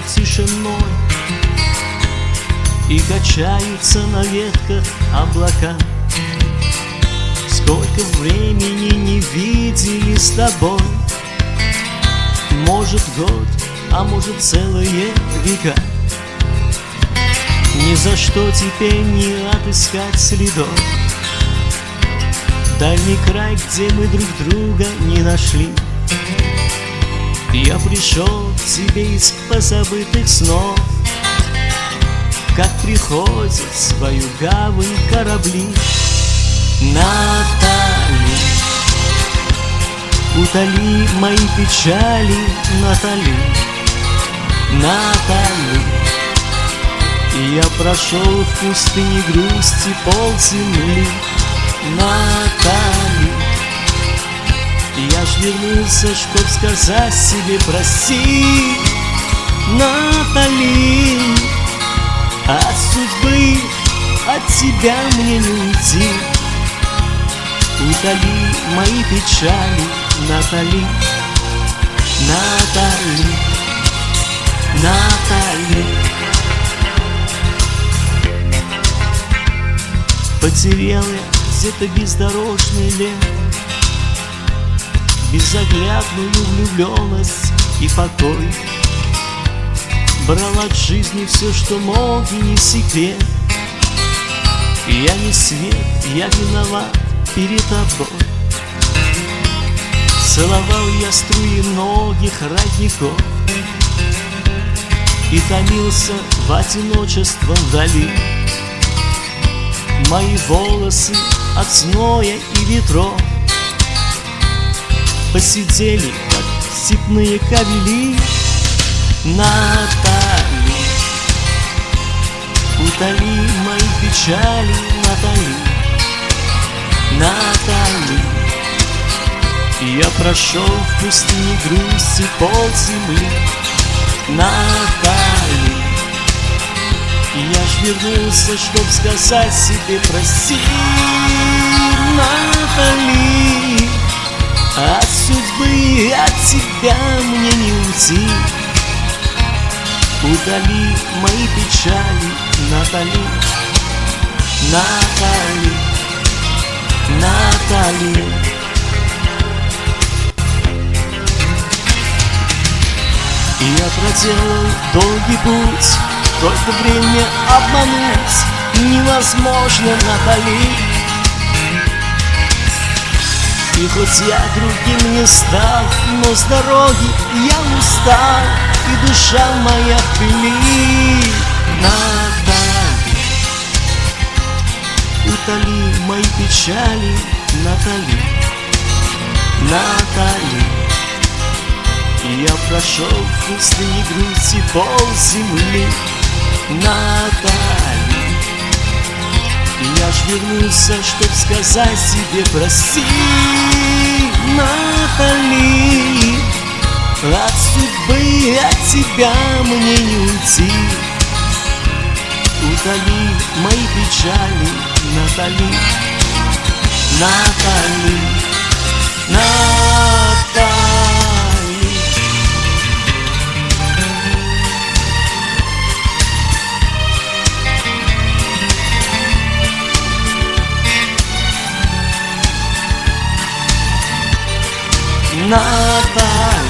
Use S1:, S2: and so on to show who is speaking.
S1: тишиной, и качаются на ветках облака. Сколько времени не видели с тобой, может год, а может целые века. Ни за что теперь не отыскать следов, дальний край, где мы друг друга не нашли. Я пришел к тебе из позабытых снов, как приходят в свою гавань корабли. Натали, утоли мои печали, Натали, Натали. И я прошел в пустыне грусти полземли, Натали. И я ж вернулся, чтоб сказать себе прости, Натали. От судьбы, от тебя мне не уйти. Утоли мои печали, Натали, Натали, Натали. Потерял я где-то бездорожный лес, безоглядную влюбленность и покой. Брал от жизни все, что мог, и не секрет. Я не свет, я виноват перед тобой. Целовал я струи многих родников и томился в одиночество вдали. Мои волосы от зноя и ветров посидели, как степные кабели. Натали, утоли мои печали, Натали, Натали. Я прошел в пустыне грусти полземли, Натали. Я ж вернулся, чтоб сказать себе прости, Натали. От судьбы, от тебя мне не уйти. Удали мои печали, Натали, Натали, Натали. И я проделал долгий путь, только время обмануть невозможно, Натали. И хоть я другим не стал, но с дороги я устал, и душа моя в пыли. Натали, утоли мои печали, Натали, Натали. И я прошел в пустыне грусти полземли, Натали. И я ж вернулся, чтоб сказать себе прости, Натали. От судьбы, от тебя мне не уйти. Утоли мои печали, Натали, Натали, Натали. Натали.